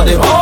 राधे हो।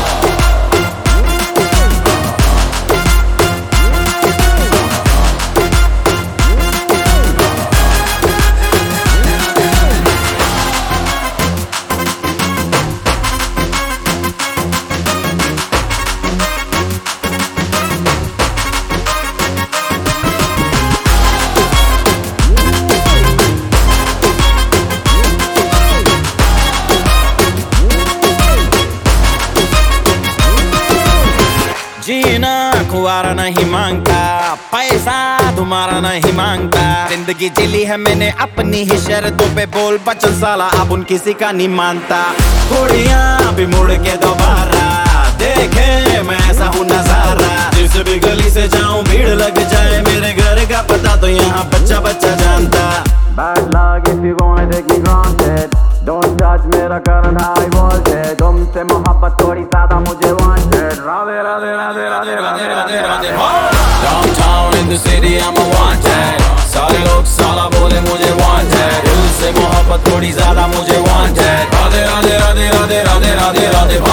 जीना खुआरा नहीं मांगता, पैसा तुम्हारा नहीं मांगता। जिंदगी जिली है मैंने अपनी ही शर्तों पे, बोल बचन साला अब उन किसी का नहीं मानता। कुड़ियां भी मुड़ के दोबारा देखे मैं ऐसा हूँ नजारा। जिस भी गली से जाऊं भीड़ लग जाए, मेरे घर का पता तो यहाँ बच्चा बच्चा जानता। Bad luck if you wanna take me granted. Don't judge मेरा current high voltage. तुमसे मोहब्बत थोड़ी ज्यादा मुझे wanted. राधे राधे राधे राधे राधे राधे राधे हो। Downtown in the city I'm a wanted, सारे लोग साला बोले मुझे wanted। दिल से मोहब्बत थोड़ी ज्यादा मुझे wanted। राधे राधे राधे राधे राधे राधे राधे हो।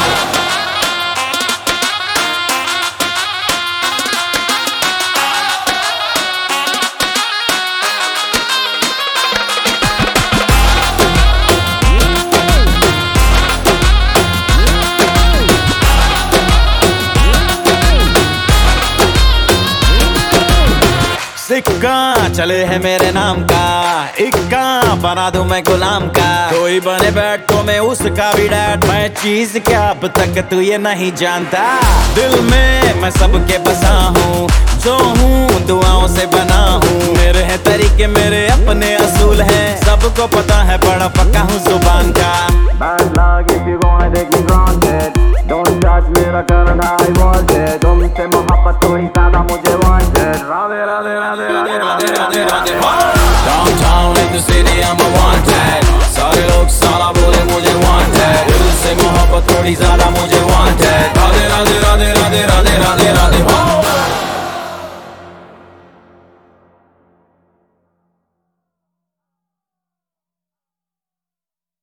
सिक्का चले है मेरे नाम का, इक्का बना दूं मैं गुलाम का। कोई बने बैठ तो मैं उसका भी डैड। मैं चीज क्या अब तक तू ये नहीं जानता। दिल में मैं सबके बसा हूँ, जो हूँ दुआओं से बना हूँ। मेरे हैं तरीके मेरे अपने असूल हैं, सबको पता है बड़ा